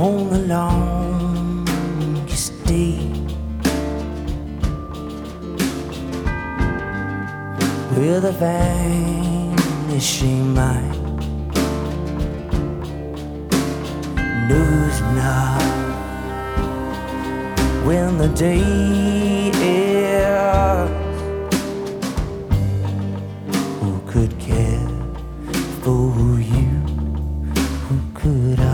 on the longest day. With a vanishing mind, knows not when the day ends. Who could care for you? Who could I?